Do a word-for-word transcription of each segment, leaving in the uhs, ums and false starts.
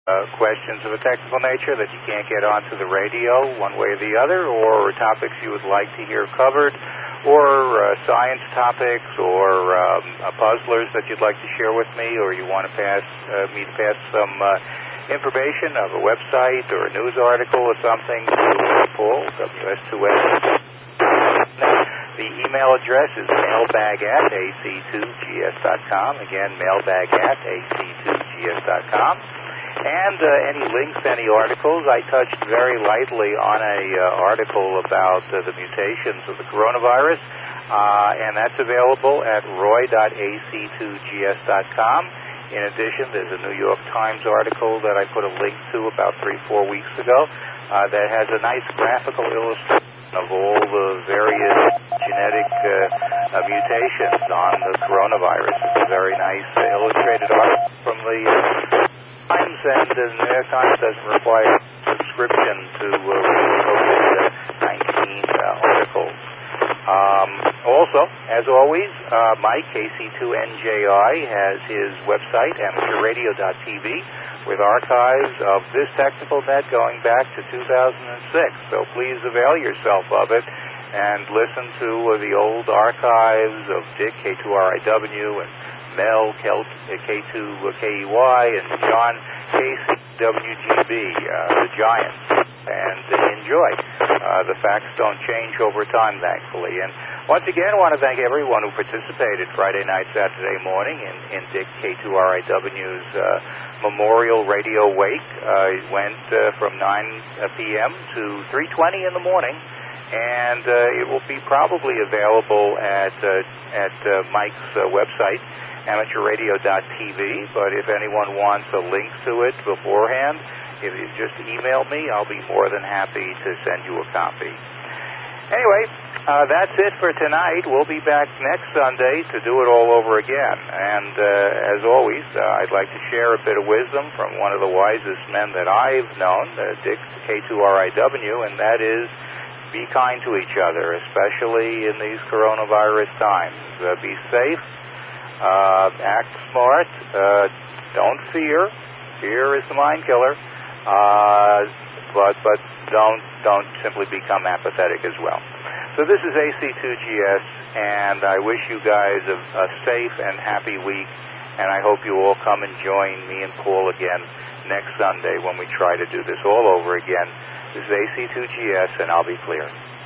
Uh, questions of a technical nature that you can't get onto the radio one way or the other, or topics you would like to hear covered, or uh, science topics, or um, uh, puzzlers that you'd like to share with me, or you want to pass uh, me to pass some uh, information of a website or a news article or something to Paul, W S two S. The email address is mailbag at A C two G S dot com. Again, mailbag at A C two G S dot com. And uh, any links, any articles, I touched very lightly on a uh, article about uh, the mutations of the coronavirus, uh, and that's available at roy dot A C two G S dot com. In addition, there's a New York Times article that I put a link to about three, four weeks ago uh, that has a nice graphical illustration of all the various genetic uh, uh, mutations on the coronavirus. It's a very nice uh, illustrated article from the uh, Times, and the New York Times doesn't require subscription to uh, COVID nineteen uh, articles. Um, also, as always, uh, Mike, K C two N J I, has his website, amateur radio dot T V, with archives of this technical net going back to two thousand six. So please avail yourself of it and listen to uh, the old archives of Dick, K two R I W, and Mel, K two K E Y, and John, K C W G B, uh, the Giants, and uh, enjoy. Uh, the facts don't change over time, thankfully. And once again, I want to thank everyone who participated Friday night, Saturday morning in, in Dick, K two R I W's uh, Memorial Radio Wake. Uh, it went uh, from nine p.m. to three twenty in the morning, and uh, it will be probably available at, uh, at uh, Mike's uh, website, amateur radio dot T V, but if anyone wants a link to it beforehand, if you just email me, I'll be more than happy to send you a copy. Anyway, uh, that's it for tonight. We'll be back next Sunday to do it all over again. And uh, as always, uh, I'd like to share a bit of wisdom from one of the wisest men that I've known, uh, Dick, K two R I W, and that is be kind to each other, especially in these coronavirus times. Uh, be safe. Uh, act smart. Uh, don't fear. Fear is the mind killer. Uh, but but don't don't simply become apathetic as well. So this is A C two G S, and I wish you guys a, a safe and happy week. And I hope you all come and join me and Paul again next Sunday when we try to do this all over again. This is A C two G S, and I'll be clear.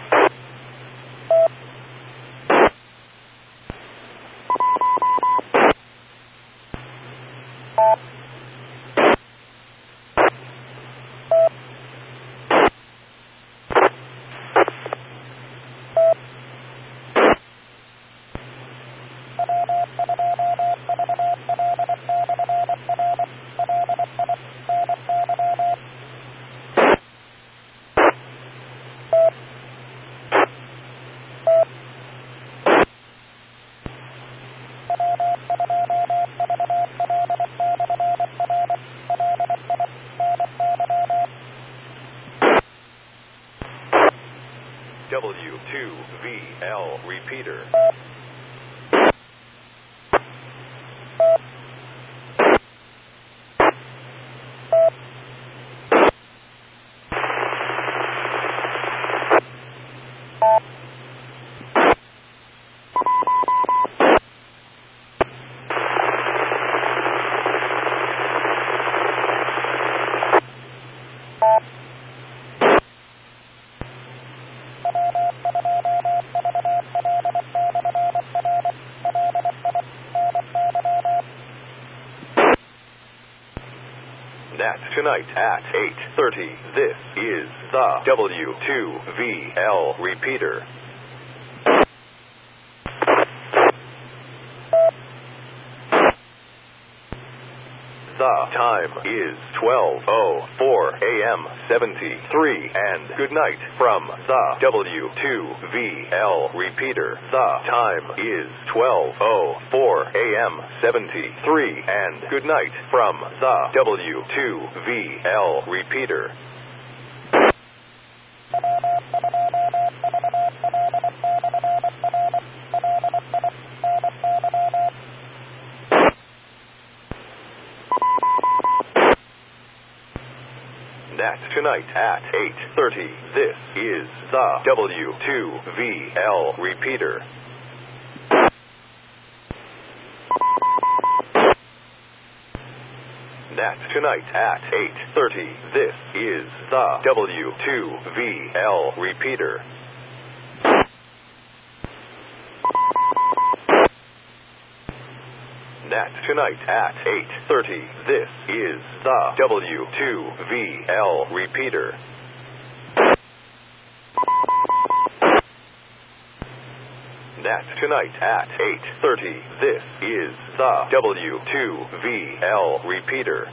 W two V L repeater. Tonight at eight thirty, this is the W two V L repeater. The time is twelve oh four a.m. seventy-three, and good night from the W two V L repeater. The time is twelve oh four a.m. seventy-three, and good night from the W two V L repeater. Nat tonight at eight thirty. This is the W two V L repeater. Nat tonight at eight thirty. This is the W two V L repeater. Nat tonight at eight thirty. This is the W two V L repeater. Nat tonight at eight thirty. This is the W two V L repeater.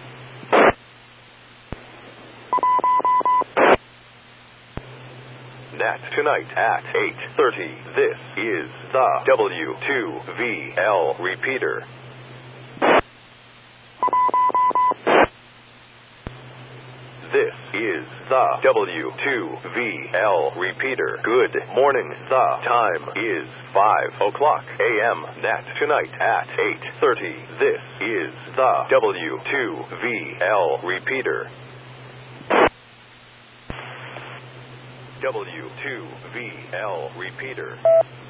Nat tonight at eight thirty. This is the W two V L repeater. This is the W two V L repeater. Good morning. The time is five o'clock a m Nat tonight at eight thirty. This is the W two V L repeater. W two V L repeater.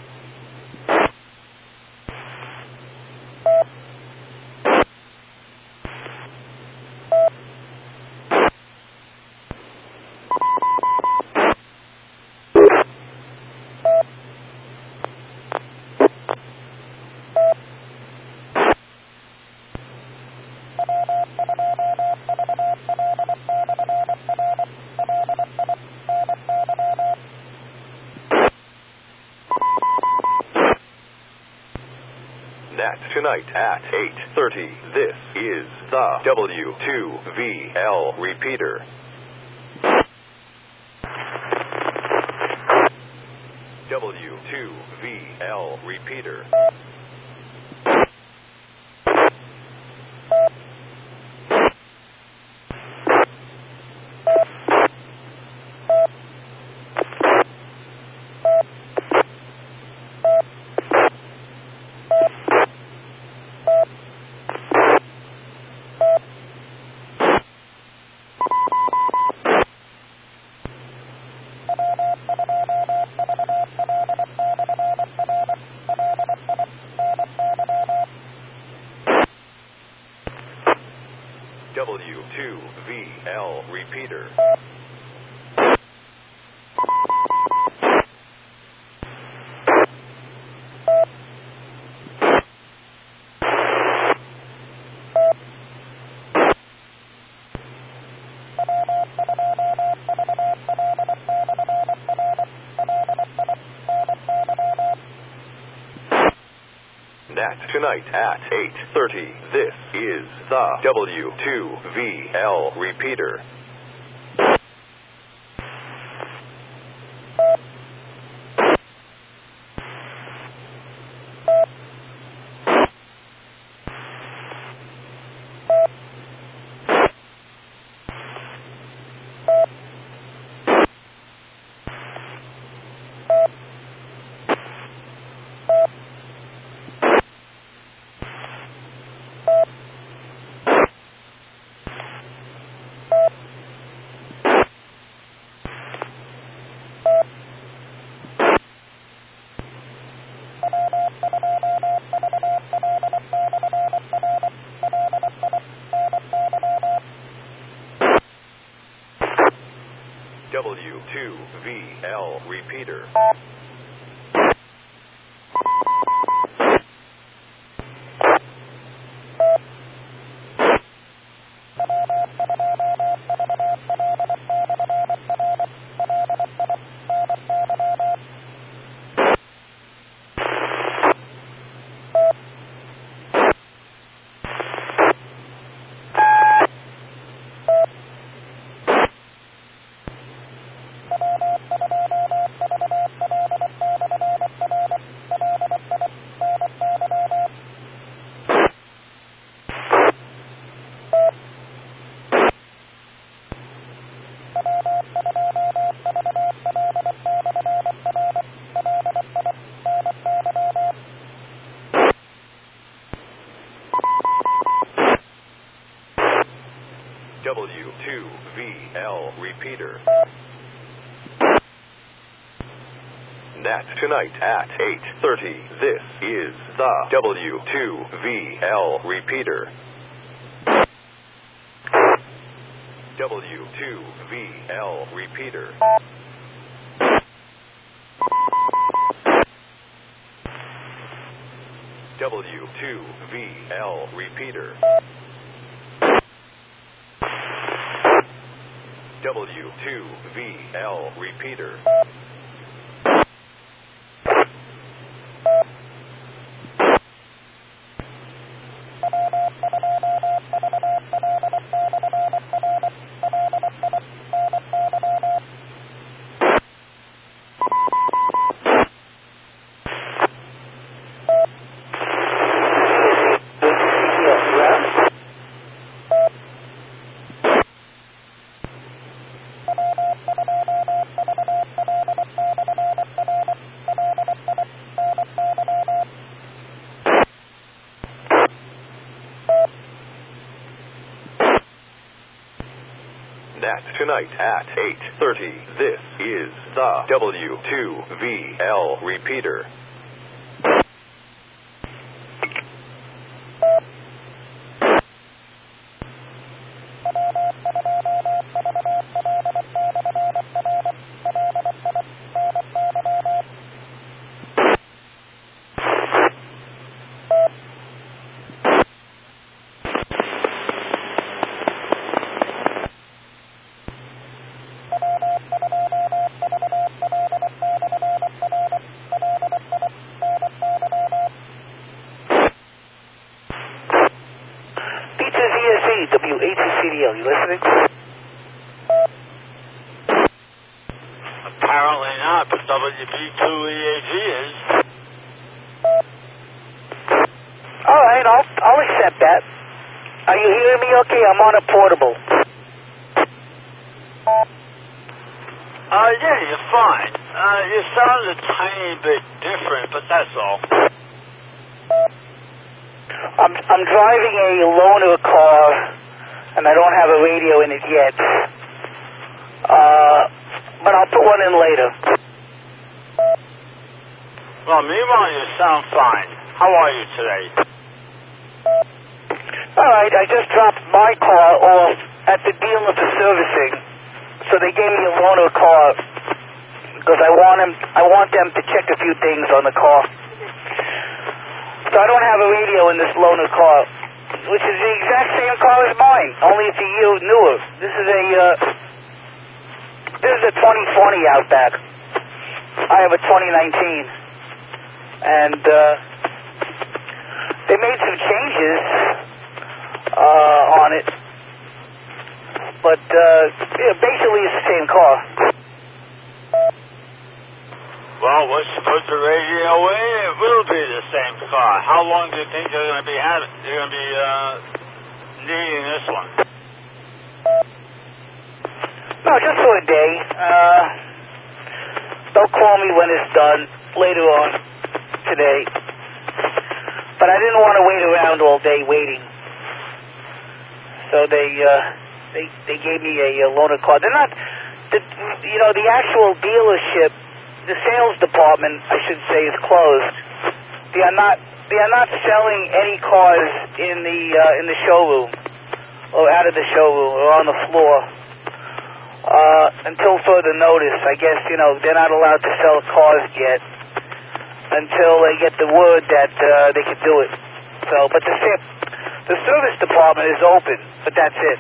Nat tonight at eight thirty. This is the W two V L repeater. W two V L repeater. W two V L repeater. Nat tonight at eight thirty. This is the W two V L repeater. W two V L repeater. W two V L repeater. Net tonight at eight thirty. This is the W two V L repeater. W two V L repeater. W two V L repeater. W two V L repeater. Net tonight at eight thirty. This is the W two V L repeater. W A T C D L, you listening? Apparently not, but W B two E A G is. All right, I'll, I'll accept that. Are you hearing me okay? I'm on a portable. Uh, yeah, you're fine. Uh, you sound a tiny bit different, but that's all. I'm, I'm driving a loaner car, and I don't have a radio in it yet. Uh, but I'll put one in later. Well, meanwhile, you sound fine. How are you today? All right, I just dropped my car off at the dealer for servicing, so they gave me a loaner car because I want them, I want them to check a few things on the car. So I don't have a radio in this loaner car, which is the exact same car as mine, only it's a year newer. This is a uh, this is a twenty twenty Outback. I have a twenty nineteen, and uh, they made some changes uh, on it, but uh, yeah, basically it's the same car. Well, once you put the radio in, it will be the same car. How long do you think you're going to be having? You're going to be uh, needing this one? No, just for a day. Uh, they'll call me when it's done later on today. But I didn't want to wait around all day waiting, so they uh, they they gave me a, a loaner car. They're not, the, you know, the actual dealership. The sales department, I should say, is closed. They are not. They are not selling any cars in the uh, in the showroom or out of the showroom or on the floor uh, until further notice. I guess you know they're not allowed to sell cars yet until they get the word that uh, they can do it. So, but the the service department is open, but that's it.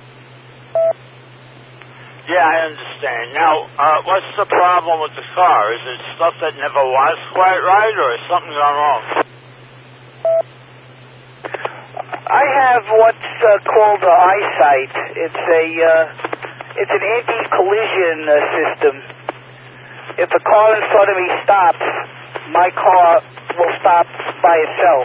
Yeah, I understand. Now, uh, what's the problem with the car? Is it stuff that never was quite right, or is something gone wrong? I have what's uh, called uh, eyesight. It's a uh, it's an anti-collision uh, system. If a car in front of me stops, my car will stop by itself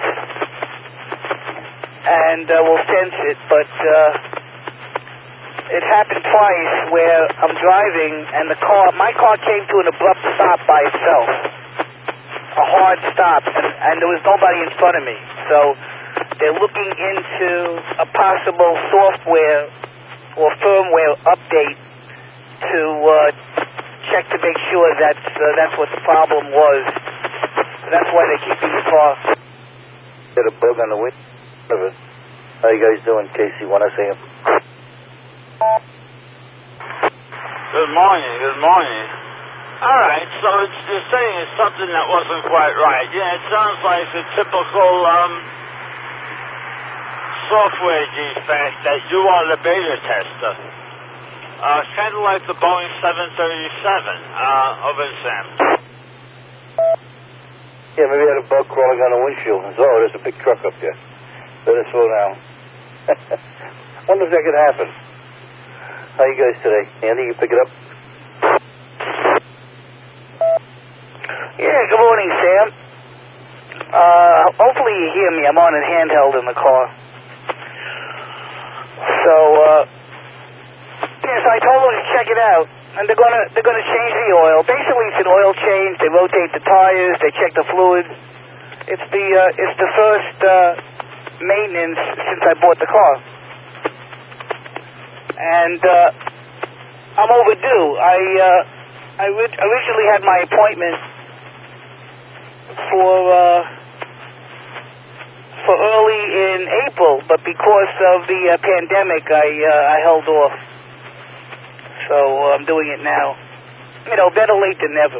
and uh, will sense it, but. Uh, It happened twice where I'm driving and the car, my car came to an abrupt stop by itself, a hard stop, and, and there was nobody in front of me. So they're looking into a possible software or firmware update to uh, check to make sure that uh, that's what the problem was. That's why they keep these car. Got a bug on the window. How you guys doing, Casey? Want to say him? Good morning, good morning. All right, so it's, you're saying it's something that wasn't quite right. Yeah, it sounds like the typical um, software defect that you are the beta tester. Uh, kind of like the Boeing seven thirty-seven uh, over in Sam. Yeah, maybe I had a bug crawling on the windshield. Oh, there's a big truck up there. Better slow down. Wonder if that could happen. How you guys today? Andy, you pick it up? Yeah, good morning, Sam. Uh, hopefully you hear me. I'm on a handheld in the car. So, uh, yes, I told them to check it out. And they're gonna, they're gonna change the oil. Basically, it's an oil change. They rotate the tires. They check the fluids. It's the, uh, it's the first, uh, maintenance since I bought the car. And, uh, I'm overdue. I, uh, I ri- originally had my appointment for, uh, for early in April, but because of the uh, pandemic, I, uh, I held off. So uh, I'm doing it now. You know, better late than never.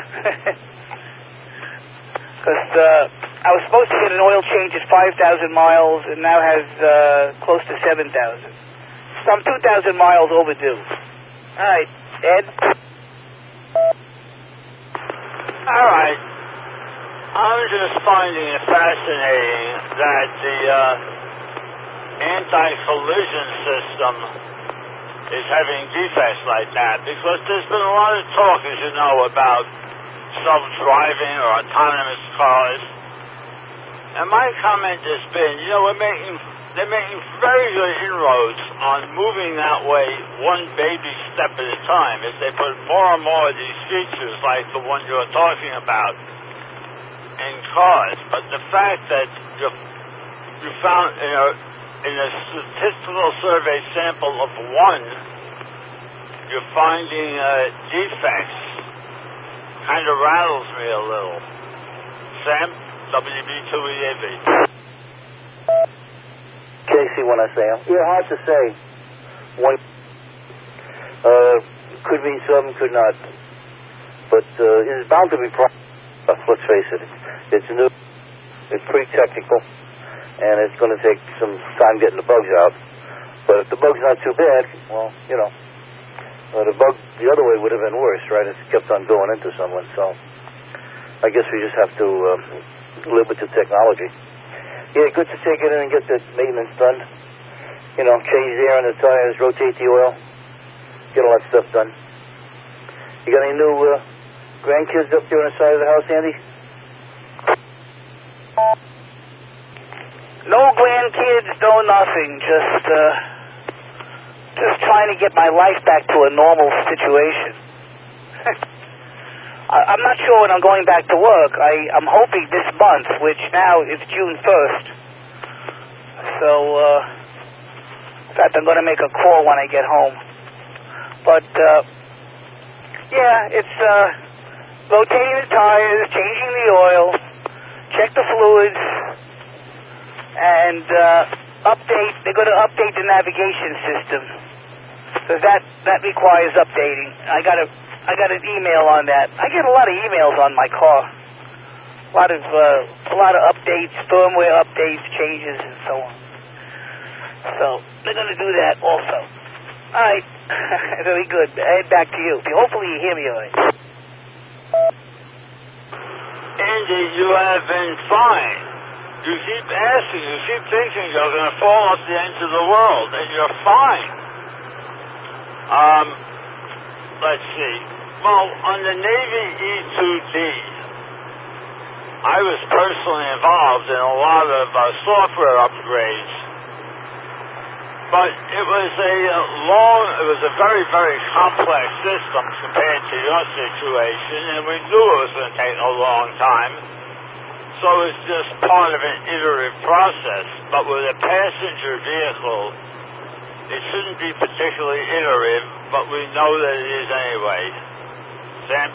Because uh, I was supposed to get an oil change at five thousand miles, and now has uh, close to seven thousand. So I'm two thousand miles overdue. All right, Ed? All right. I'm just finding it fascinating that the uh, anti-collision system is having defects like that, because there's been a lot of talk, as you know, about self-driving or autonomous cars. And my comment has been, you know, we're making, they're making very good inroads on moving that way one baby step at a time as they put more and more of these features like the one you're talking about in cars. But the fact that you, you found, you know, in a statistical survey sample of one, you're finding uh, defects. Kind of rattles me a little. Sam, W B two E A B. Casey, when I say him. Yeah, hard to say. One uh, could mean something, could not. But uh, it's bound to be problems. Let's face it. It's new. It's pretty technical. And it's going to take some time getting the bugs out. But if the bug's not too bad, well, you know, uh, the bug the other way would have been worse, right? It's kept on going into someone. So I guess we just have to uh, live with the technology. Yeah, good to take it in and get the maintenance done. You know, change the air in the tires, rotate the oil, get all that stuff done. You got any new uh, grandkids up there on the side of the house, Andy? No grandkids, no nothing. Just, uh, just trying to get my life back to a normal situation. I, I'm not sure when I'm going back to work. I, I'm hoping this month, which now is June first. So, uh, in fact, I'm going to make a call when I get home. But, uh, yeah, it's, uh, rotating the tires, changing the oil, check the fluids, and uh, update. They're going to update the navigation system, because that that requires updating. I got a I got an email on that. I get a lot of emails on my car. A lot of uh, a lot of updates, firmware updates, changes, and so on. So they're going to do that also. All right, very good. Ed, back to you. Hopefully you hear me all right. Andy, you have been fine. You keep asking, you keep thinking you're going to fall off the edge of the world, and you're fine. Um, let's see. Well, on the Navy E two D, I was personally involved in a lot of uh, software upgrades. But it was a long, it was a very, very complex system compared to your situation, and we knew it was going to take a long time. So it's just part of an iterative process. But with a passenger vehicle, it shouldn't be particularly iterative, but we know that it is anyway. Sam?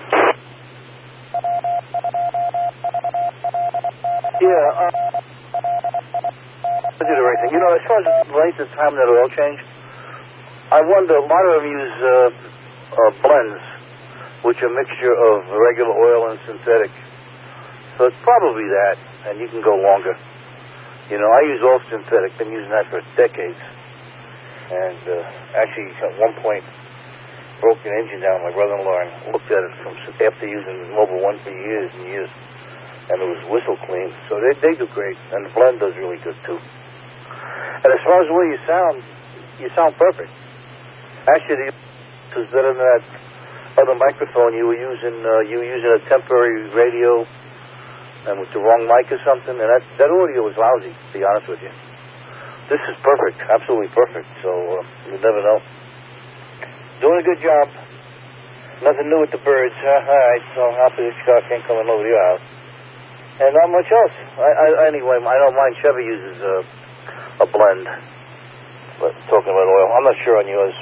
Yeah, uh, I did everything. You know, as far as the length of time that oil change, I wonder, a lot of them use uh, uh, blends, which are a mixture of regular oil and synthetic. So it's probably that, and you can go longer. You know, I use all synthetic, been using that for decades. And uh, actually, at one point, broke an engine down. My brother-in-law and looked at it from after using Mobil one for years and years, and it was whistle clean. So they they do great, and the blend does really good too. And as far as the way you sound, you sound perfect. Actually, the is better than that other microphone you were using. Uh, you were using a temporary radio, and with the wrong mic or something, and that that audio was lousy. To be honest with you, this is perfect, absolutely perfect. So uh, you never know. Doing a good job. Nothing new with the birds. Uh, all right, so hopefully this car can't come over to your house. And not much else. I, I, anyway, I don't mind. Chevy uses a, a blend. But talking about oil, I'm not sure on yours.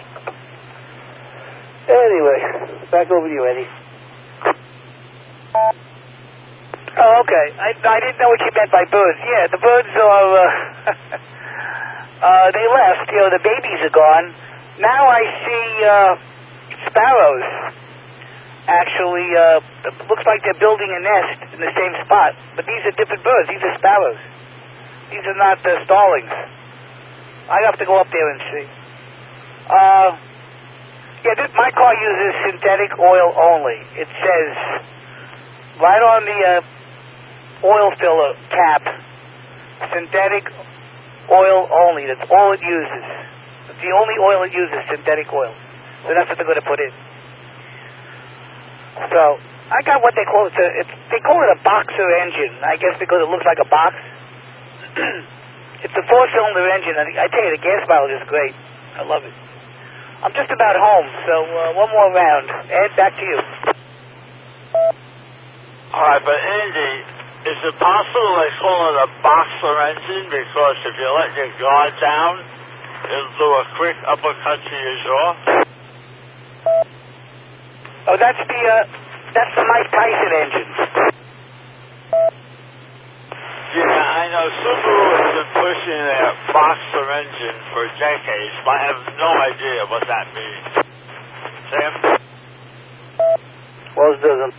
Anyway, back over to you, Andy. Oh, okay. I, I didn't know what you meant by birds. Yeah, the birds are, uh, uh, they left. You know, the babies are gone. Now I see uh, sparrows. Actually, uh, it looks like they're building a nest in the same spot. But these are different birds. These are sparrows. These are not uh, starlings. I have to go up there and see. Uh, yeah, this, my car uses synthetic oil only. It says right on the uh, oil filler cap, synthetic oil only. That's all it uses. It's the only oil it uses, synthetic oil. So that's what they're going to put in. So I got what they call it. It's, they call it a boxer engine. I guess because it looks like a box. It's a four-cylinder engine, and I tell you, the gas mileage is great. I love it. I'm just about home, so uh, one more round. Ed, back to you. All right, but Andy, is it possible they call it a boxer engine because if you let your guard down, it'll do a quick uppercut to your jaw? Oh, that's the uh, that's the Mike Tyson engine. Yeah, I know Subaru has been pushing their boxer engine for decades, but I have no idea what that means. Sam? Well, it doesn't.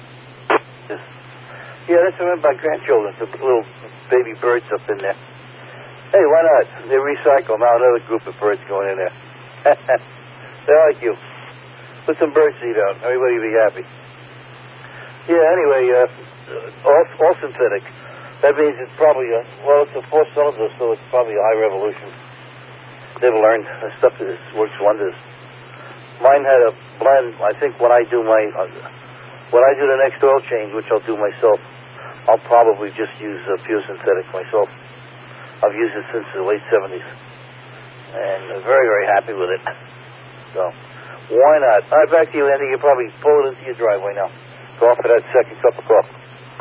Yeah, that's one of my grandchildren. The little baby birds up in there. Hey, why not? They recycle. Now another group of birds going in there. They're like you. Put some bird seed out. Everybody will be happy. Yeah, anyway, uh, all, all synthetic. That means it's probably, a, well, it's a four-cylinder, so it's probably a high revolution. They've learned. That stuff is, works wonders. Mine had a blend. I think when I do my, uh, when I do the next oil change, which I'll do myself, I'll probably just use uh, pure synthetic myself. I've used it since the late seventies. And I'm very, very happy with it. So, why not? All right, back to you, Andy. You probably pull it into your driveway now. Go off for that second cup of coffee.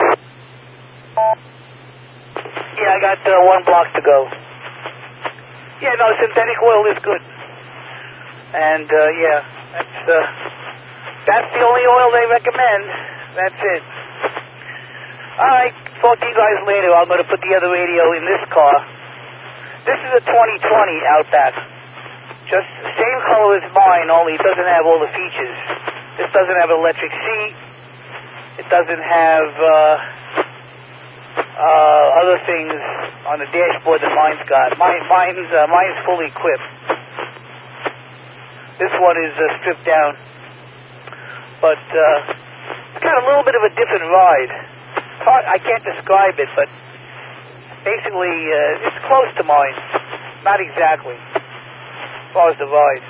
Yeah, I got uh, one block to go. Yeah, no, synthetic oil is good. And, uh, yeah, that's, uh, that's the only oil they recommend. That's it. All right, talk to you guys later. I'm going to put the other radio in this car. This is a twenty twenty Outback. Just the same color as mine, only it doesn't have all the features. This doesn't have an electric seat. It doesn't have, uh... Uh, other things on the dashboard that mine's got. Mine, mine's, uh, mine's fully equipped. This one is uh, stripped down. But uh, it's got a little bit of a different ride. It's hard, I can't describe it, but basically uh, it's close to mine. Not exactly, as far as the ride.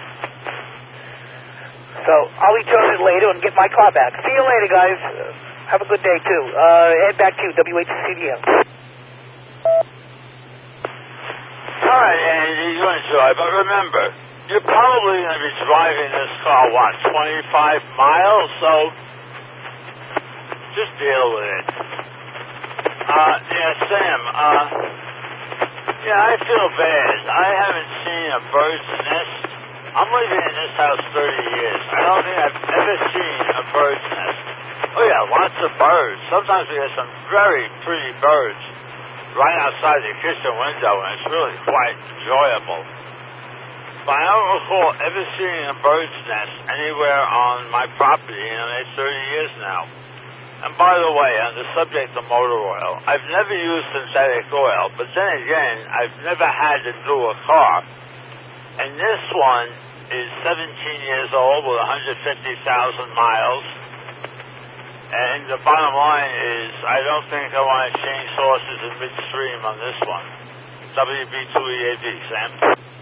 So I'll return it later and get my car back. See you later, guys. Uh, Have a good day, too. Uh, head back to you, W H C D L. All right, Andy, you enjoy, but remember, you're probably going to be driving this car, what, twenty-five miles? So just deal with it. Uh, yeah, Sam, uh, yeah, I feel bad. I haven't seen a bird's nest I'm living in this house thirty years. I don't think I've ever seen a bird's nest. Oh, yeah, lots of birds. Sometimes we have some very pretty birds right outside the kitchen window, and it's really quite enjoyable. But I don't recall ever seeing a bird's nest anywhere on my property in it's thirty years now. And by the way, on the subject of motor oil, I've never used synthetic oil, but then again, I've never had to do a car. And this one is seventeen years old with one hundred fifty thousand miles. And the bottom line is, I don't think I want to change sources in midstream on this one. W B two E A V, Sam.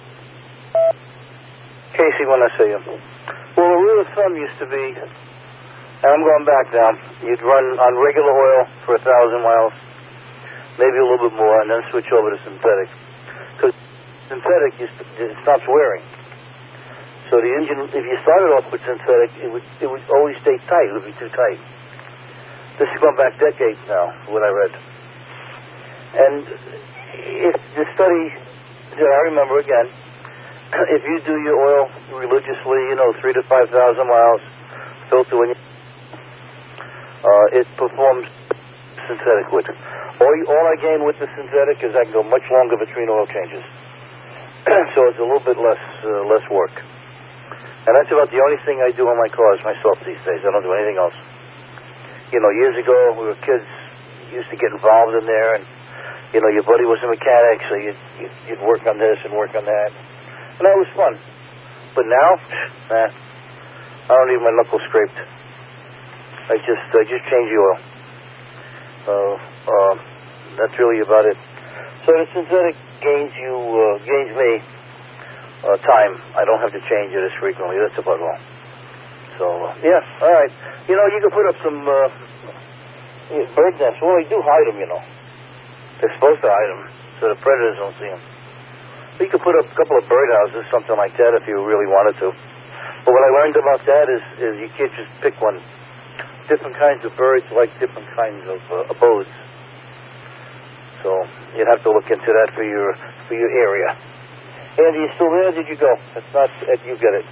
Casey, when I see you. Well, the rule of thumb used to be, and I'm going back now, you'd run on regular oil for a thousand miles, maybe a little bit more, and then switch over to synthetic. Because synthetic, you st- it stops wearing. So the engine, if you started off with synthetic, it would it would always stay tight. It would be too tight. This is going back decades now, what I read. And if the study that I remember again, if you do your oil religiously, you know, three to five thousand miles, filter when you, uh, it performs synthetic with. All, all I gain with the synthetic is I can go much longer between oil changes. So it's a little bit less uh, less work. And that's about the only thing I do on my cars myself these days. I don't do anything else. You know, years ago, we were kids, used to get involved in there, and, you know, your buddy was a mechanic, so you'd, you'd, you'd work on this and work on that. And that was fun. But now, nah, I don't need my knuckles scraped. I just I just change the oil. Uh, uh, that's really about it. So the synthetic gains you, uh, gains me uh, time. I don't have to change it as frequently. That's about all. So, uh, yeah, all right. You know, you can put up some uh, bird nests. Well, they do hide them, you know. They're supposed to hide them so the predators don't see them. But you could put up a couple of birdhouses, something like that, if you really wanted to. But what I learned about that is, is you can't just pick one. Different kinds of birds like different kinds of uh, abodes. So you'd have to look into that for your for your area. Andy, you still there? Did you go? That's not. You get it.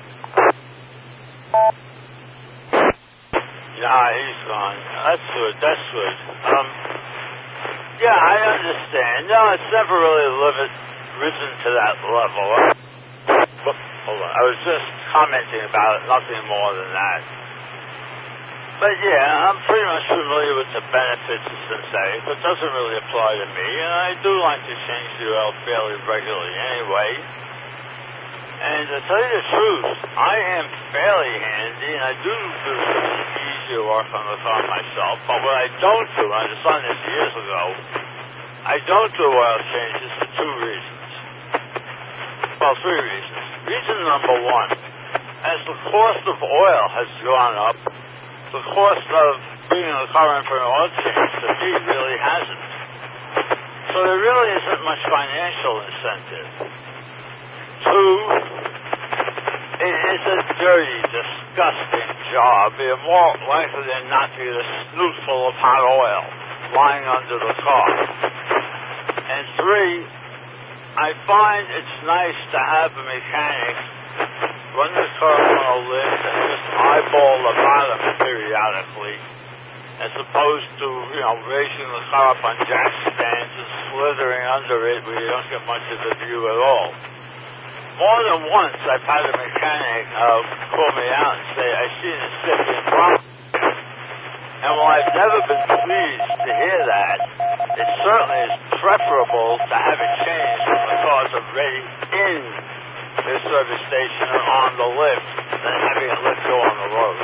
Nah, he's gone. That's good. That's good. Um, yeah, I understand. No, it's never really lived, risen to that level. Hold on. I was just commenting about it, nothing more than that. But yeah, I'm pretty much familiar with the benefits of synthetic, but it doesn't really apply to me. And I do like to change the oil fairly regularly anyway. And to tell you the truth, I am fairly handy, and I do do some easier work on the car myself. But what I don't do, and I decided this years ago, I don't do oil changes for two reasons. Well, three reasons. Reason number one, as the cost of oil has gone up, the cost of bringing a car in for an oil change to me really hasn't. So there really isn't much financial incentive. Two, it is a dirty, disgusting job. You're more likely than not to get a snoot full of hot oil lying under the car. And three, I find it's nice to have a mechanic run the car on a lift and just eyeball the bottom periodically, as opposed to, you know, raising the car up on jack stands and slithering under it where you don't get much of the view at all. More than once, I've had a mechanic uh, call me out and say, I see an incipient problem. And while I've never been pleased to hear that, it certainly is preferable to have it changed when the cars are ready in the service station or on the lift than having it let go on the road.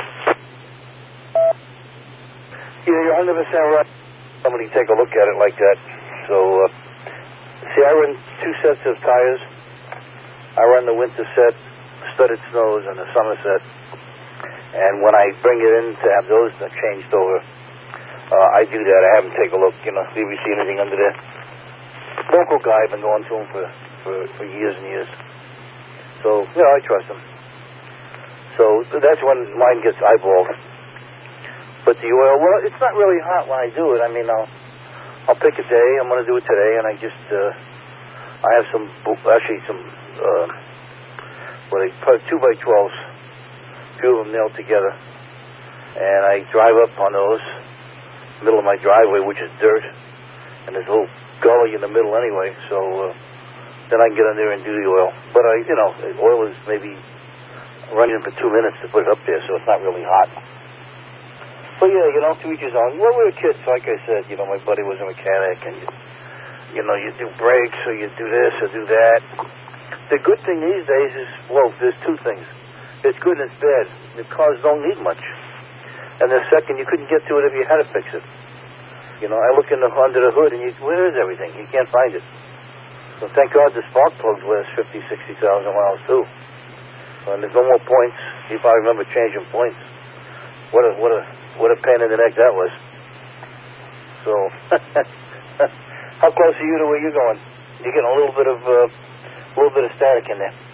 Yeah, you're one hundred percent right. Somebody take a look at it like that. So, uh, see, I run two sets of tires. I run the winter set, studded snows, and the summer set. And when I bring it in to have those changed over, uh, I do that. I have them take a look, you know, see if we see anything under there. Local guy, I've been going to him for, for, for years and years. So, you know, I trust him. So that's when mine gets eyeballed. But the oil, well, it's not really hot when I do it. I mean, I'll, I'll pick a day. I'm going to do it today, and I just, uh, I have some, actually some, uh, where they put two by twelves, few of them nailed together. And I drive up on those, middle of my driveway, which is dirt, and there's a little gully in the middle anyway, so uh, then I can get in there and do the oil. But I, you know, the oil is maybe running for two minutes to put it up there, so it's not really hot. But yeah, you know, to each his own. When we were kids, like I said, you know, my buddy was a mechanic, and you, you know, you do brakes, or you do this, or do that. The good thing these days is, well, there's two things. It's good and it's bad. The cars don't need much. And the second, you couldn't get to it if you had to fix it. You know, I look in the, under the hood, and you, where is everything? You can't find it. So thank God the spark plugs last fifty, sixty thousand miles, too. And there's no more points. You probably remember changing points. What a, what a, what a pain in the neck that was. So, how close are you to where you're going? You're getting a little bit of, uh, a little bit of static in there.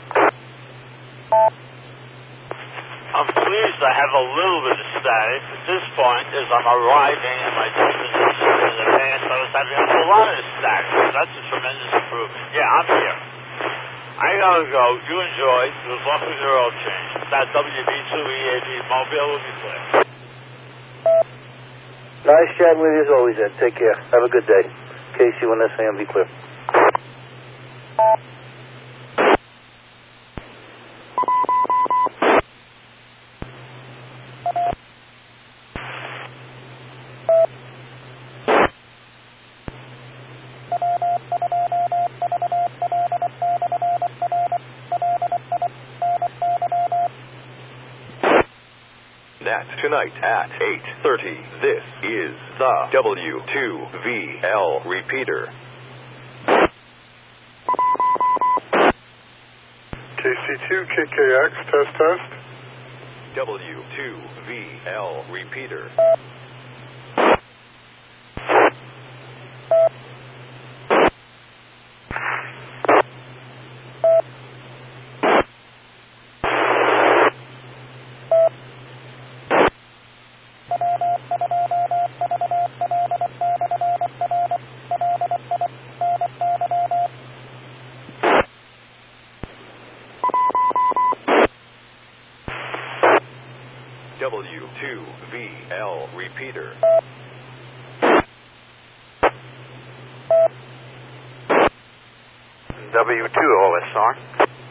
I'm pleased I have a little bit of static at this point as I'm arriving at my destination. In the past, I was having a lot of static. That's a tremendous improvement. Yeah, I'm here. I gotta go. You enjoy. Good luck with your oil change. That W B two E A D Mobile will be clear. Nice chatting with you as always, Ed. Take care. Have a good day. K C one S A M, be clear. Tonight at eight thirty, this is the W two V L repeater. K C two, K K X, test, test. W two V L repeater. W two V L repeater. W two O S R.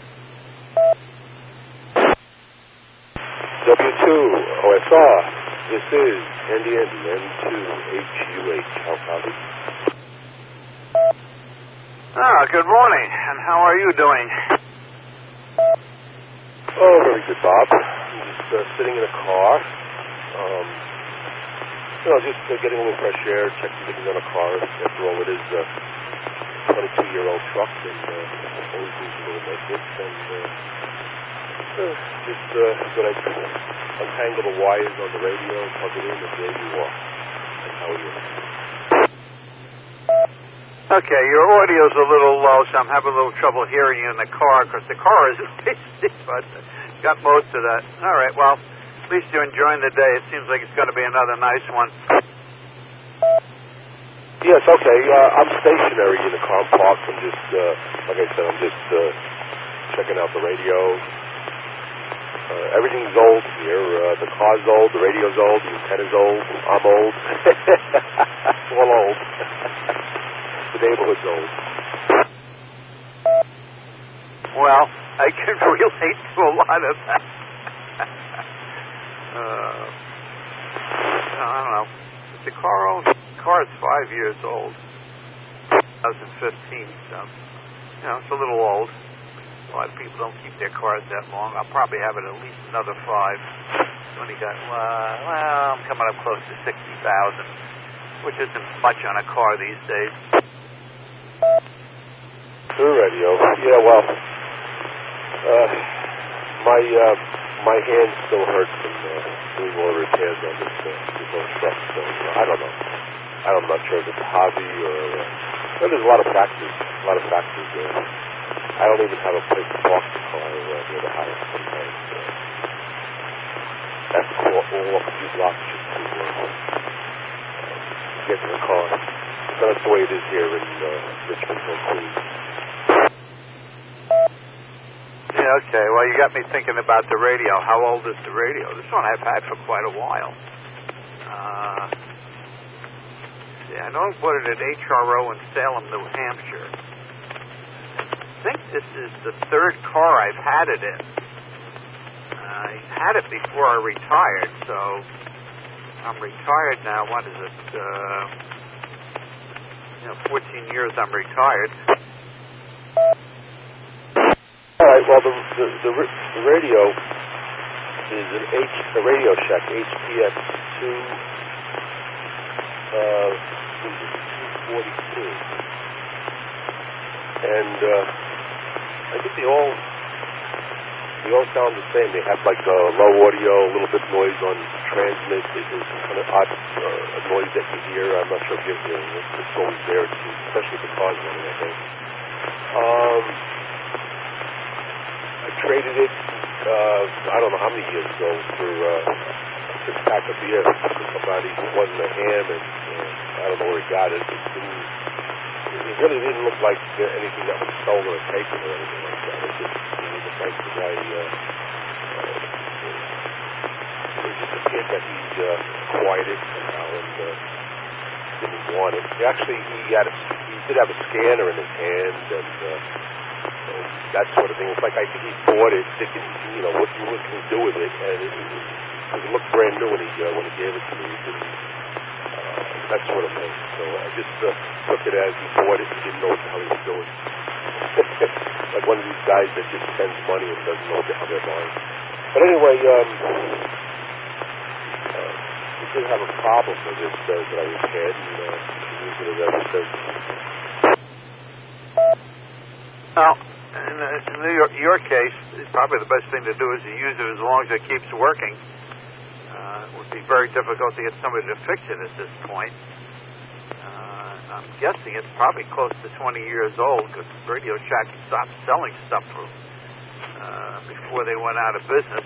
W two O S R, this is Indian N two H U H. How copy? Ah, good morning. And how are you doing? Oh, very good, Bob. I'm just uh, sitting in a car. Um, you know, just uh, getting a little fresh air, checking things on a car. After all, it is a twenty-two-year-old truck, and uh, always needs a little maintenance. And uh, uh, just uh, going to untangle the wires on the radio, plug it in, and there you are. And how are you? Okay, your audio's a little low, so I'm having a little trouble hearing you in the car, because the car is busy, but got most of that. All right, well, at least you're enjoying the day. It seems like it's going to be another nice one. Yes, okay. Uh, I'm stationary in the car park. I'm just, uh, like I said, I'm just uh, checking out the radio. Uh, everything's old here. Uh, the car's old, the radio's old, the antenna's old, I'm old. All old. The neighborhood's old. Well, I can relate to a lot of that. uh, I don't know. The car old, the car is five years old. twenty fifteen, so, you know, it's a little old. A lot of people don't keep their cars that long. I'll probably have it at least another five. When you got, uh, well, I'm coming up close to sixty thousand, which isn't much on a car these days. True radio. Yeah, well, uh, my uh, my hand still hurts from uh, doing all the repairs on this uh, this old truck. So uh, I don't know. I'm not sure if it's a hobby or. Uh, well, there's a lot of factors. A lot of factors there. I don't even have a place to park the car uh, near the house sometimes. Uh, I have to call all up a few blocks just to uh, get to the car. So that's the way it is here in uh, Richmond, Queens. Yeah, Okay, well, you got me thinking about the radio. How old is the radio? This one I've had for quite a while. Uh, see, I know I bought it at H R O in Salem, New Hampshire. I think this is the third car I've had it in. I had it before I retired, so I'm retired now. What is it? Uh, you know, fourteen years I'm retired. All right. Well, the the, the, the radio is an H the Radio Shack H P X two uh, two forty-two, and uh, I think they all they all sound the same. They have like uh, low audio, a little bit noise on transmit. There's some kind of odd uh, noise that you hear. I'm not sure if you're hearing it. It's always there, especially if the car's running, I think. Um, I traded it, uh, I don't know how many years ago, for uh, a six-pack of beer for somebody who wasn't a ham, and uh, I don't know where he got it. It, didn't, it really didn't look like uh, anything that was stolen or taken or anything like that. It just it looked like the guy, uh, uh, it just appeared that he uh, acquired it somehow and uh, didn't want it. He actually, he, had a, he did have a scanner in his hand, and uh, that sort of thing. It's like I think he bought it thinking, you know, what, what can he do with it? And it, it, it looked brand new when he, uh, when he gave it to me. It didn't, uh, that sort of thing. So I just uh, took it as he bought it and didn't know what the hell he was doing. Like one of these guys that just spends money and doesn't know what the hell they're buying. But anyway, um, uh, we did have a problem with it uh, that I repaired, and uh, we used it as ever since. Well, in, uh, in your, your case, probably the best thing to do is to use it as long as it keeps working. Uh, it would be very difficult to get somebody to fix it at this point. Uh, I'm guessing it's probably close to twenty years old because Radio Shack stopped selling stuff for, uh, before they went out of business.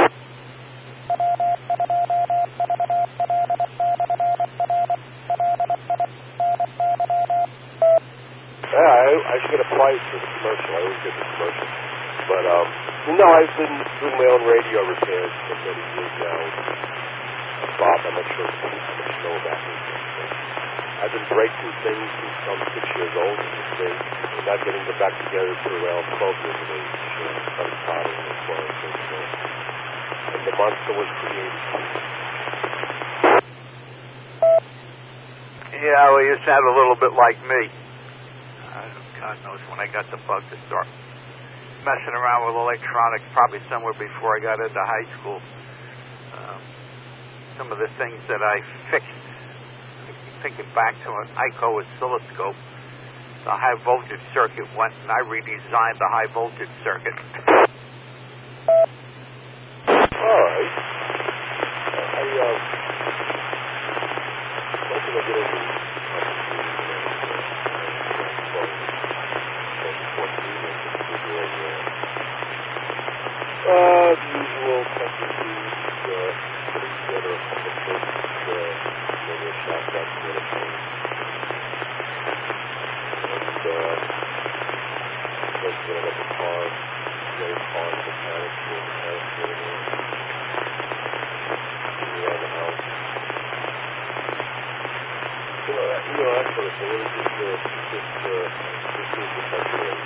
Yeah, I, I should apply for the commercial. I always get the commercial. But, um, you know, I've been doing my own radio repairs for many years now. Bob, I'm not sure how much you know about me. I've been breaking things since I'm six years old. And not getting them back together for around twelve years of age. Uh, started toddling and twelve. And, uh, and the monster was created. Yeah, well, you sound a little bit like me. God knows when I got the bug to start messing around with electronics, probably somewhere before I got into high school. Um, some of the things that I fixed, thinking back to an I C O oscilloscope, the high voltage circuit went, and I redesigned the high voltage circuit. All right. I, uh, don't think I get into Uh, the usual techniques, uh, putting together a couple of things, uh, maybe a shot, that sort of thing. And, uh, like, you know, like a car, getting cars, mechanics, doing mechanics, doing it, around the house. You know, that, you know, that sort of thing. It was just, uh, just, uh, just being professional.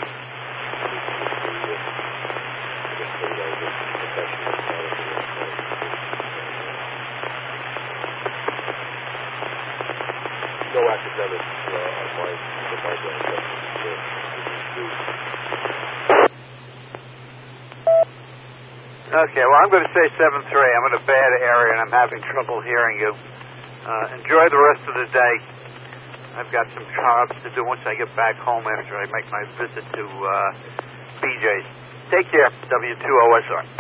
No academics uh, on my on my day. Okay, well, I'm going to say seven three. I'm in a bad area, and I'm having trouble hearing you. Uh, enjoy the rest of the day. I've got some jobs to do once I get back home after I make my visit to uh, B J's. Take care, W two O S R.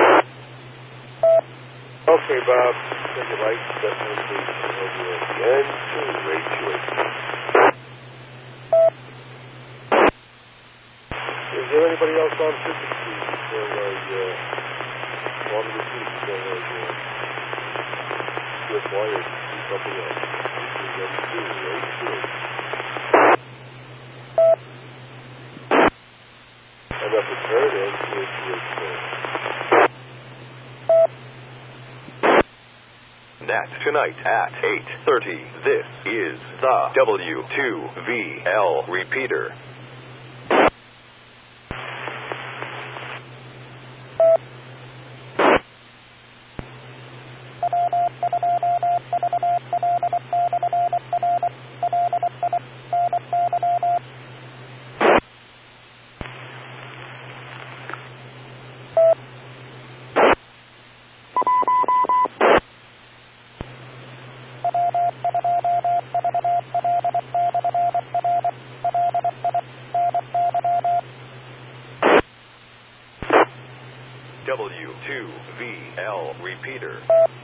Okay, Bob. Take it right. Definitely over at the end to radio. Is there anybody else on fifty Street before I uh, want to repeat before I uh, get wired to do something else? This is M two, radio. And up at third end, it's net tonight at eight thirty. This is the W two V L repeater. W two V L repeater.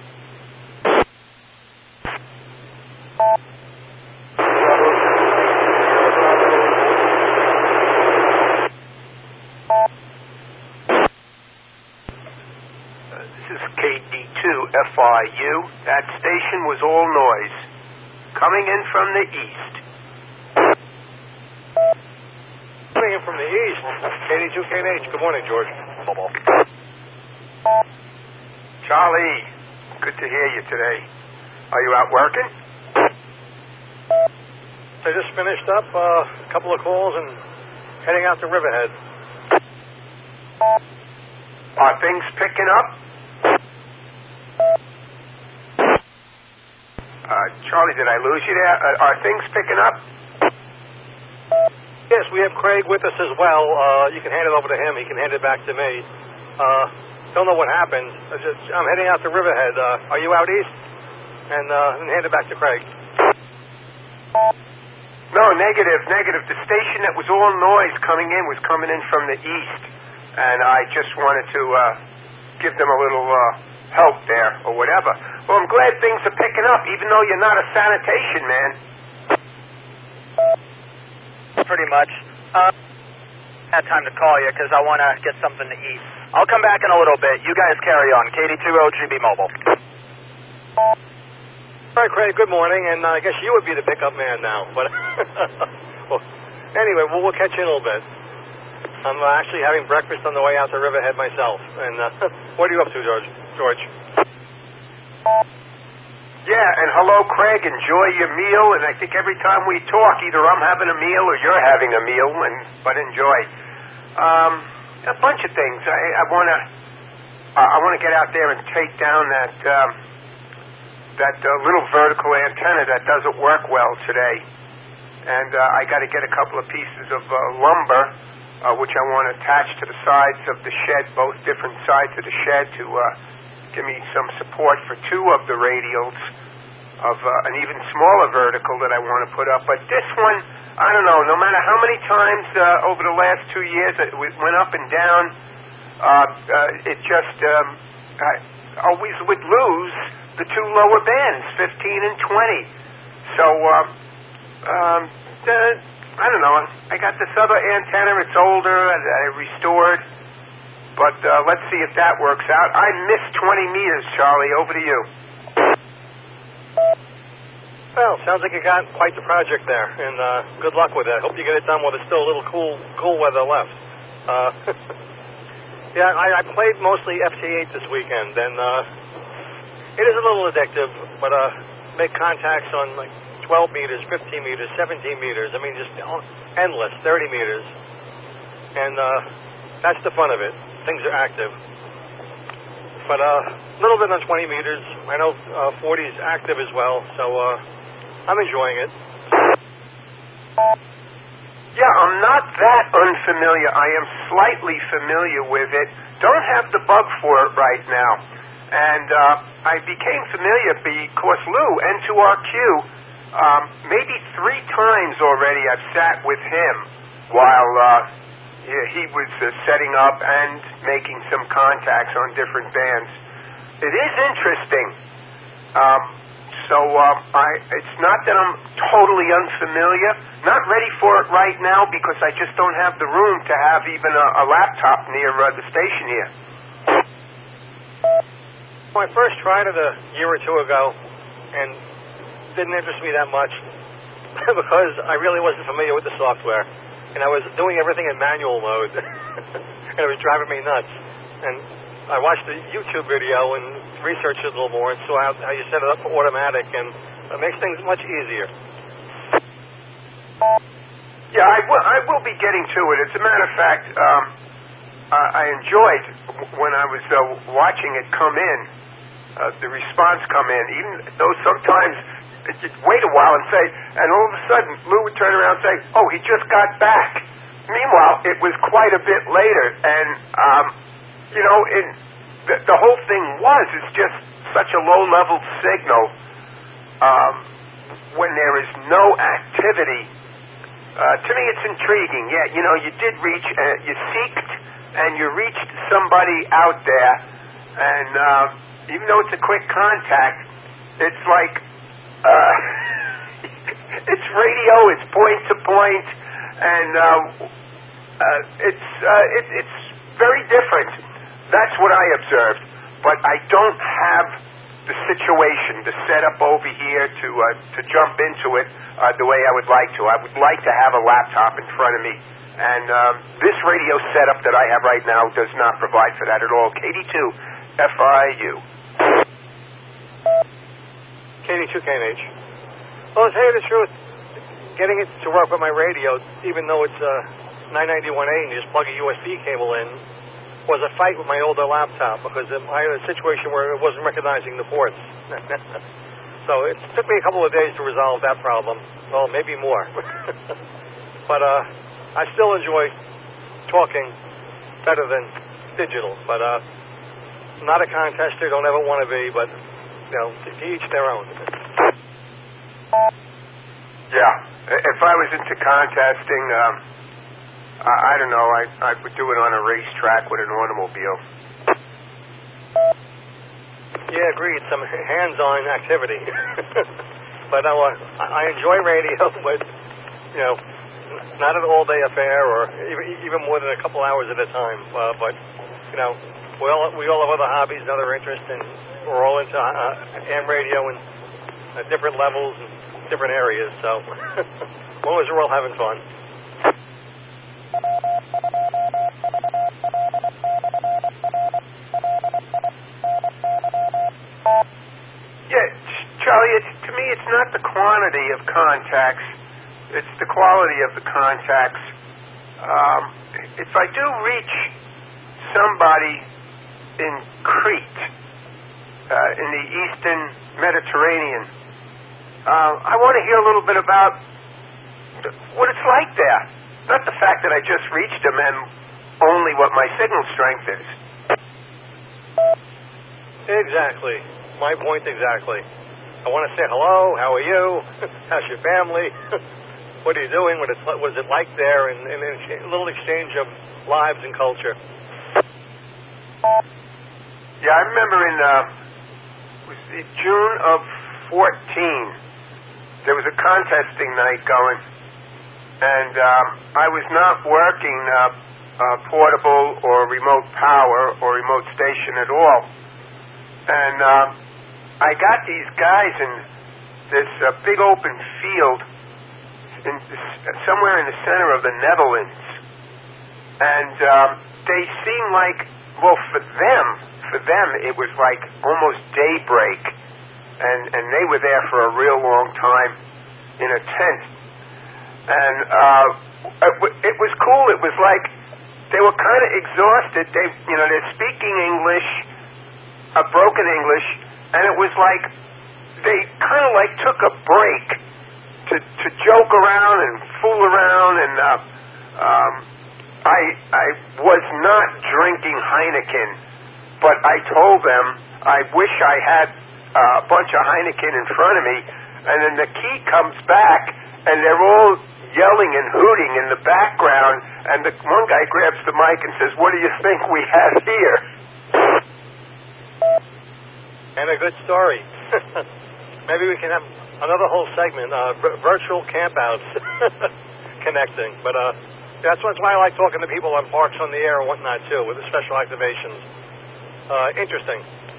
This is K D two F I U. That station was all noise. Coming in from the east. Coming in from the east. K D two K H. Good morning, George. Bubble. Charlie, good to hear you today. Are you out working? I just finished up uh, a couple of calls and heading out to Riverhead. Are things picking up? Uh, Charlie, did I lose you there? Uh, are things picking up? Yes, we have Craig with us as well. Uh, you can hand it over to him. He can hand it back to me. Uh, don't know what happened. I just, I'm heading out to Riverhead. Uh, are you out east? And, uh, and hand it back to Craig. No, negative, negative. The station that was all noise coming in was coming in from the east. And I just wanted to uh, give them a little uh, help there or whatever. Well, I'm glad things are picking up, even though you're not a sanitation man. Pretty much. Uh, had time to call you because I want to get something to eat. I'll come back in a little bit. You guys carry on. K D two O G B Mobile. All right, Craig, good morning. And uh, I guess you would be the pickup man now. But well, anyway, we'll, we'll catch you in a little bit. I'm uh, actually having breakfast on the way out to Riverhead myself. And uh, what are you up to, George? George? Yeah, and hello, Craig. Enjoy your meal. And I think every time we talk, either I'm having a meal or you're having a meal. And but enjoy. Um, a bunch of things. I, I want to. Uh, I want to get out there and take down that um, that uh, little vertical antenna that doesn't work well today. And uh, I got to get a couple of pieces of uh, lumber, uh, which I want to attach to the sides of the shed, both different sides of the shed, to uh, give me some support for two of the radials of uh, an even smaller vertical that I want to put up. But this one, I don't know, no matter how many times uh, over the last two years it went up and down, uh, uh, it just um, I always would lose the two lower bands, fifteen and twenty. So, uh, um, uh, I don't know. I got this other antenna. It's older. I, I restored. But uh, let's see if that works out. I missed twenty meters, Charlie. Over to you. Well, sounds like you got quite the project there, and uh, good luck with it. Hope you get it done while there's still a little cool, cool weather left. Uh, yeah, I, I played mostly F T eight this weekend, and uh, it is a little addictive. But uh, make contacts on like twelve meters, fifteen meters, seventeen meters. I mean, just endless, thirty meters, and uh, that's the fun of it. Things are active. But a uh, little bit on twenty meters. I know uh, forty is active as well, so uh, I'm enjoying it. Yeah, I'm not that unfamiliar. I am slightly familiar with it. Don't have the bug for it right now. And uh, I became familiar because Lou, N two R Q, um, maybe three times already I've sat with him while uh, he was uh, setting up and making some contacts on different bands. It is interesting. Um, so uh, I, it's not that I'm totally unfamiliar. Not ready for it right now because I just don't have the room to have even a, a laptop near uh, the station here. When I first tried it a year or two ago, and didn't interest me that much because I really wasn't familiar with the software. And I was doing everything in manual mode, and it was driving me nuts. And I watched the YouTube video and researched it a little more and saw how, how you set it up for automatic, and it makes things much easier. Yeah, I will, I will be getting to it. As a matter of fact, um, uh, I enjoyed when I was uh, watching it come in, uh, the response come in, even though sometimes you'd wait a while and say, and all of a sudden Lou would turn around and say, oh, he just got back. Meanwhile, it was quite a bit later, and, um, you know, it, the, the whole thing was, it's just such a low-level signal um, when there is no activity. Uh, to me, it's intriguing. Yeah, you know, you did reach, uh, you seeked, and you reached somebody out there, and uh, even though it's a quick contact, it's like, uh, it's radio, it's point to point, and uh, uh, it's uh, it, it's very different. That's what I observed, but I don't have the situation to set up over here to uh, to jump into it uh, the way I would like to. I would like to have a laptop in front of me, and um, this radio setup that I have right now does not provide for that at all. K D two F I U. K D two K N H. Well, to tell you the truth, getting it to work with my radio, even though it's a nine ninety-one A and you just plug a U S B cable in, was a fight with my older laptop because I had a situation where it wasn't recognizing the ports. So it took me a couple of days to resolve that problem. Well, maybe more. But uh, I still enjoy talking better than digital. But uh, not a contester, don't ever want to be, but, you know, to each their own. Yeah. If I was into contesting, um, I, I don't know, I, I would do it on a racetrack with an automobile. Yeah, agreed. Some hands-on activity. But uh, I enjoy radio, but, you know, not an all-day affair or even, even more than a couple hours at a time. Uh, but, you know, we all, we all have other hobbies and other interests, and we're all into uh, ham radio and uh, different levels and different areas. So as long as we're all having fun. Yeah, Charlie, it's, to me it's not the quantity of contacts, it's the quality of the contacts. Um, if I do reach somebody in Crete, uh, in the Eastern Mediterranean, uh, I want to hear a little bit about what it's like there. Not the fact that I just reached them and only what my signal strength is. Exactly. My point exactly. I want to say hello, how are you? How's your family? What are you doing? What was it like there? And, and a little exchange of lives and culture. Yeah, I remember in uh, was it June of fourteen, there was a contesting night going, and um, I was not working uh, uh, portable or remote power or remote station at all. And uh, I got these guys in this uh, big open field in this, somewhere in the center of the Netherlands. And um, they seemed like, well, for them, for them, it was like almost daybreak. And, and they were there for a real long time in a tent. And uh, it was cool. It was like they were kind of exhausted. They, you know, they're speaking English, a broken English, and it was like they kind of like took a break to to joke around and fool around. And uh, um, I I was not drinking Heineken, but I told them I wish I had uh, a bunch of Heineken in front of me. And then the key comes back, and they're all yelling and hooting in the background. And the one guy grabs the mic and says, "What do you think we have here?" And a good story. Maybe we can have another whole segment, uh, v- virtual campouts connecting. But uh, that's, that's why I like talking to people on Parks on the Air and whatnot, too, with the special activations. Uh, interesting.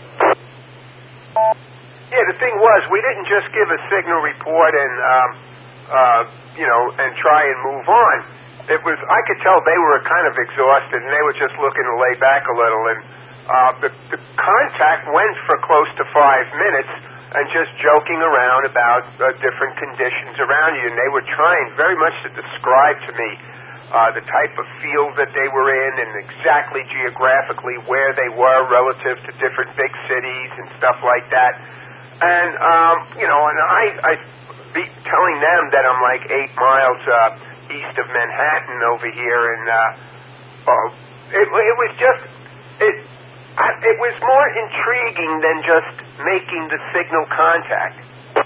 Yeah, the thing was, we didn't just give a signal report and, um, uh, you know, and try and move on. It was, I could tell they were kind of exhausted, and they were just looking to lay back a little. And uh, the, the contact went for close to five minutes and just joking around about uh, different conditions around you. And they were trying very much to describe to me uh, the type of field that they were in and exactly geographically where they were relative to different big cities and stuff like that. And, um, you know, and I, I be telling them that I'm like eight miles uh, east of Manhattan over here, and uh, oh, it, it was just, it, I, it was more intriguing than just making the signal contact.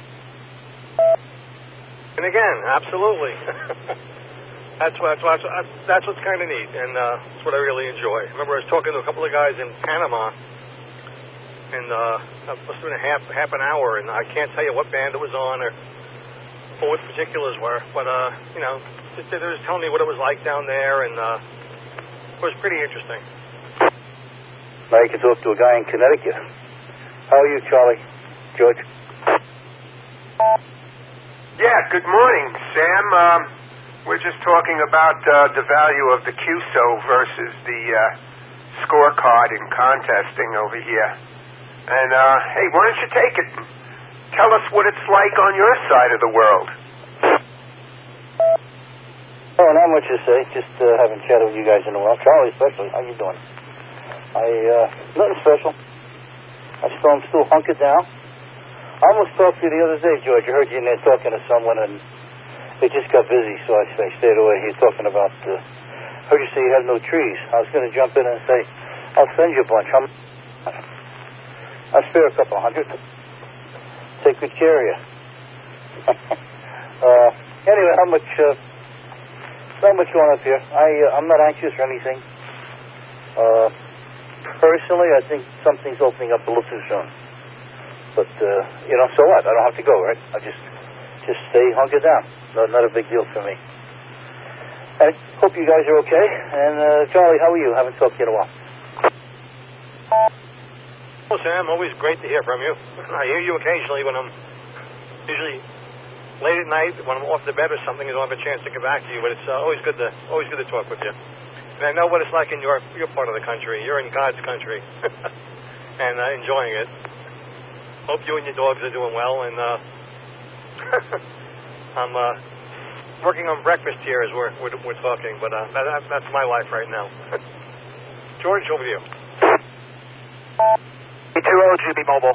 And again, absolutely. that's what that's what that's what's kind of neat, and uh, that's what I really enjoy. I remember I was talking to a couple of guys in Panama, and uh, it must have been a half half an hour, and I can't tell you what band it was on or, or what particulars were, but uh, you know, they were just telling me what it was like down there, and uh, it was pretty interesting. Now you can talk to a guy in Connecticut. How are you, Charlie? George? Yeah, good morning, Sam. Um, we're just talking about uh, the value of the Q S O versus the uh, scorecard in contesting over here. And, uh, hey, why don't you take it? Tell us what it's like on your side of the world. Oh, not much to say. Just uh, having chatted with you guys in a while. Charlie especially. How you doing? I, uh, nothing special. I still, I'm still hunkered down. I almost talked to you the other day, George. I heard you in there talking to someone, and it just got busy, so I, I stayed away. You're talking about, uh, heard you say you had no trees. I was going to jump in and say, I'll send you a bunch. I'm, I'll spare a couple hundred. Take good care of you. uh, anyway, how much, uh, not much going up here. I, uh, I'm not anxious or anything. Uh, Personally, I think something's opening up a little too soon. But, uh, you know, so what? I don't have to go, right? I just just stay hunkered down. No, not a big deal for me. I hope you guys are okay. And, uh, Charlie, how are you? Haven't talked to you in a while. Well, Sam, always great to hear from you. I hear you occasionally when I'm usually late at night, when I'm off to bed or something, I don't have a chance to get back to you. But it's uh, always good to always good to talk with you. And I know what it's like in your your part of the country. You're in God's country, and uh, enjoying it. Hope you and your dogs are doing well. And uh, I'm uh, working on breakfast here as we're we're, we're talking. But uh, that, that's my life right now. George, over to you. B two O G B Mobile.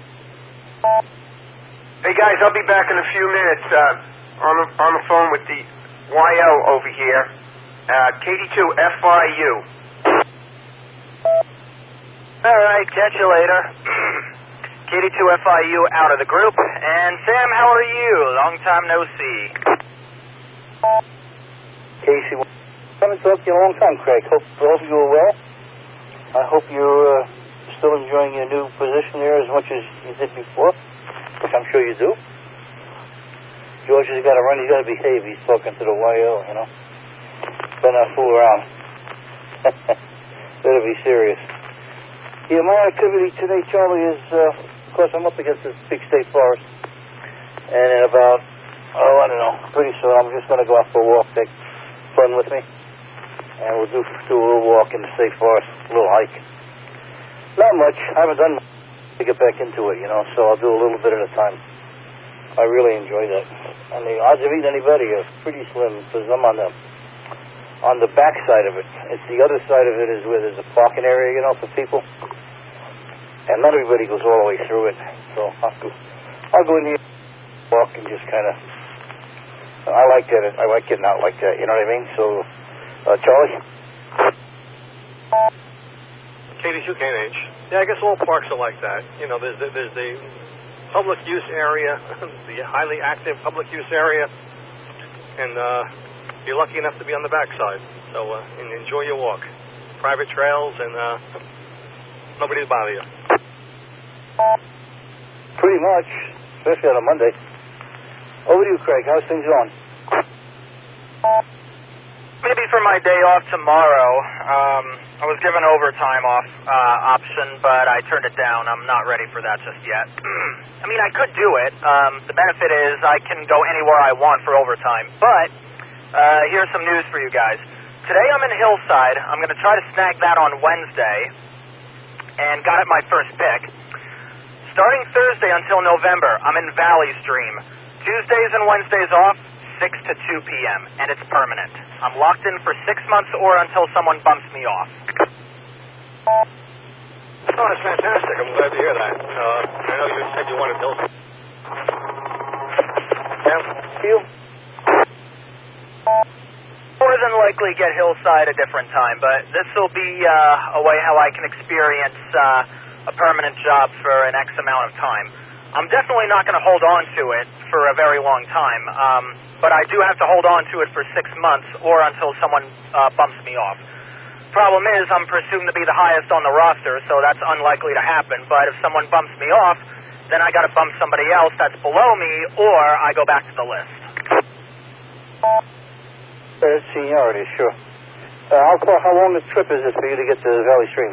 Hey guys, I'll be back in a few minutes. Uh, on the on the phone with the Y L over here. Uh, K D two F I U. All right, catch you later. K D two F I U out of the group. And Sam, how are you? Long time no see. Casey, I haven't talked to you in a long time, Craig. Hope all of you are well. I hope you're uh, still enjoying your new position there as much as you did before, which I'm sure you do. George has got to run. He's got to behave. He's talking to the Y L, you know. Better not fool around. Better be serious. Yeah, my activity today, Charlie, is, uh, of course, I'm up against this big state forest. And in about, oh, I don't know, pretty soon I'm just going to go out for a walk, take fun with me. And we'll do, do a little walk in the state forest, a little hike. Not much. I haven't done much to get back into it, you know, so I'll do a little bit at a time. I really enjoy that. And the odds of eating anybody are pretty slim because I'm on the on the back side of it. It's the other side of it is where there's a parking area, you know, for people. And not everybody goes all the way through it. So I'll go, I'll go in here, walk, and just kind of. I like that. I like getting out like that. You know what I mean? So, uh, Charlie. K D two K N H. Yeah, I guess all parks are like that. You know, there's the, there's the public use area, the highly active public use area, and uh, you're lucky enough to be on the backside. So uh, and enjoy your walk. Private trails and uh, nobody to bother you. Pretty much, especially on a Monday. Over to you, Craig. How's things going? Maybe for my day off tomorrow. Um, I was given overtime off uh, option, but I turned it down. I'm not ready for that just yet. I mean, I could do it. Um, the benefit is I can go anywhere I want for overtime. But uh, here's some news for you guys. Today I'm in Hillside. I'm going to try to snag that on Wednesday. and got it my first pick. Starting Thursday until November, I'm in Valley Stream. Tuesdays and Wednesdays off, six to two p.m., and it's permanent. I'm locked in for six months or until someone bumps me off. Oh, that's fantastic. I'm glad to hear that. Uh, I know you said you wanted Hill. Yeah. You? More than likely get Hillside a different time, but this will be uh, a way how I can experience uh, a permanent job for an X amount of time. I'm definitely not going to hold on to it for a very long time, um, but I do have to hold on to it for six months or until someone uh, bumps me off. Problem is, I'm presumed to be the highest on the roster, so that's unlikely to happen, but if someone bumps me off, then I got to bump somebody else that's below me, or I go back to the list. Uh, seniority, sure. Uh, how, far, how long a trip is it for you to get to Valley Stream?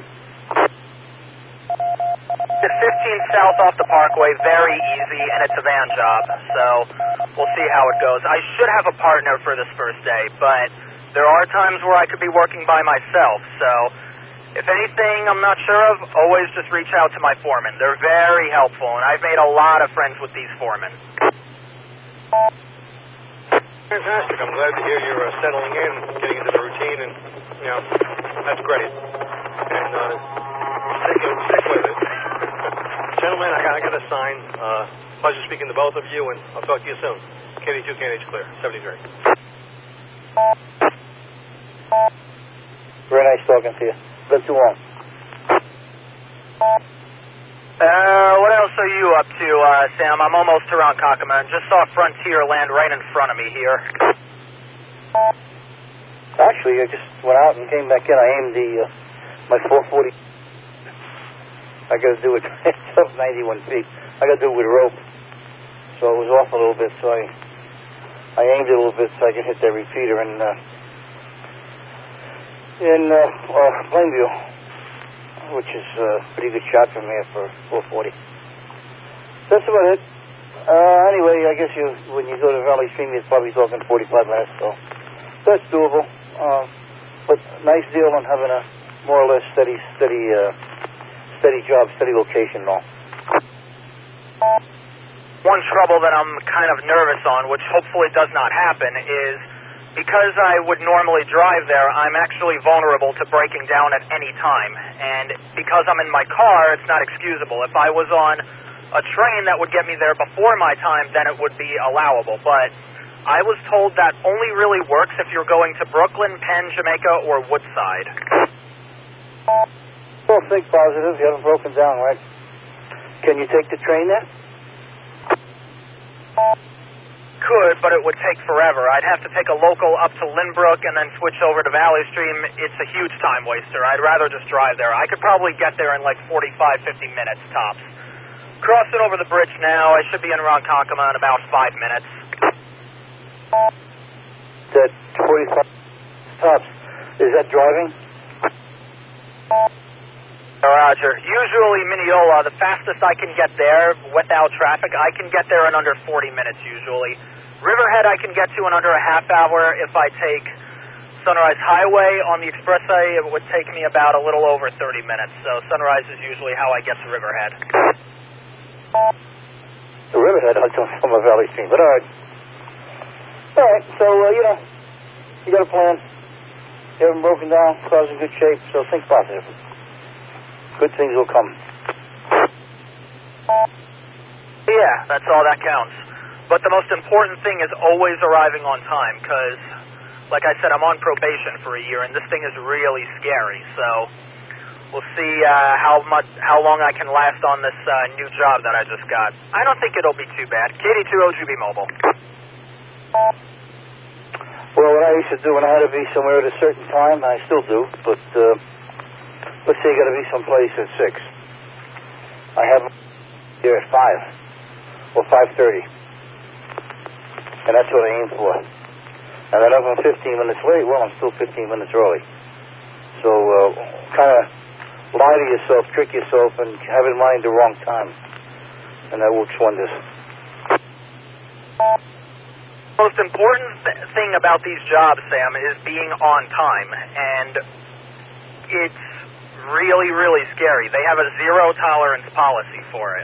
It's fifteen south off the Parkway, very easy, and it's a van job, so we'll see how it goes. I should have a partner for this first day, but there are times where I could be working by myself, so if anything I'm not sure of, always just reach out to my foreman. They're very helpful, and I've made a lot of friends with these foremen. Fantastic. I'm glad to hear you're uh, settling in, getting into the routine, and, you know, that's great. And uh, stick, stick with it. Gentlemen, I got, I got a sign. Uh, pleasure speaking to both of you, and I'll talk to you soon. K D two K N H clear, seventy-three. Very nice talking to you. Let's go on. Uh, what else are you up to, uh, Sam? I'm almost around Kakama and just saw Frontier land right in front of me here. Actually, I just went out and came back in. I aimed the uh, my four forty. I got to do it. It's up ninety-one feet. I got to do it with rope, so it was off a little bit. So I I aimed it a little bit so I could hit that repeater in uh, in uh, uh, Plainview, which is a pretty good shot from here for four forty. That's about it. Uh, anyway, I guess you when you go to Valley Stream, you're probably talking forty-five minutes, so that's doable. Uh, but nice deal on having a more or less steady, steady, uh, steady job, steady location, and all. One trouble that I'm kind of nervous on, which hopefully does not happen, is because I would normally drive there, I'm actually vulnerable to breaking down at any time. And because I'm in my car, it's not excusable. If I was on a train that would get me there before my time, then it would be allowable. But I was told that only really works if you're going to Brooklyn, Penn, Jamaica, or Woodside. Well, think positive. You haven't broken down, right? Can you take the train there? Could, but it would take forever. I'd have to take a local up to Lynbrook and then switch over to Valley Stream. It's a huge time waster. I'd rather just drive there. I could probably get there in like forty-five, fifty minutes tops. Crossing over the bridge now. I should be in Ronkonkoma in about five minutes. That forty-five tops, is that driving? Roger. Usually Mineola, the fastest I can get there without traffic, I can get there in under forty minutes usually. Riverhead I can get to in under a half hour. If I take Sunrise Highway on the expressway, it would take me about a little over thirty minutes. So Sunrise is usually how I get to Riverhead. The Riverhead, I don't from a Valley Stream, but all right. All right, so, uh, you know, you got a plan. You haven't broken down, car's in good shape, so think positive. Good things will come. Yeah, that's all that counts. But the most important thing is always arriving on time, because, like I said, I'm on probation for a year, and this thing is really scary. So we'll see uh, how much, how long I can last on this uh, new job that I just got. I don't think it'll be too bad. K D two O G B Mobile. Well, what I used to do when I had to be somewhere at a certain time, I still do, but uh, let's say you got to be someplace at six. I have here at five or five thirty, and that's what I aim for. And then if I'm fifteen minutes late, well, I'm still fifteen minutes early. So uh, kind of lie to yourself, trick yourself, and have in mind the wrong time, and that works wonders. The most important th- thing about these jobs, Sam, is being on time, and it's really, really scary. They have a zero tolerance policy for it.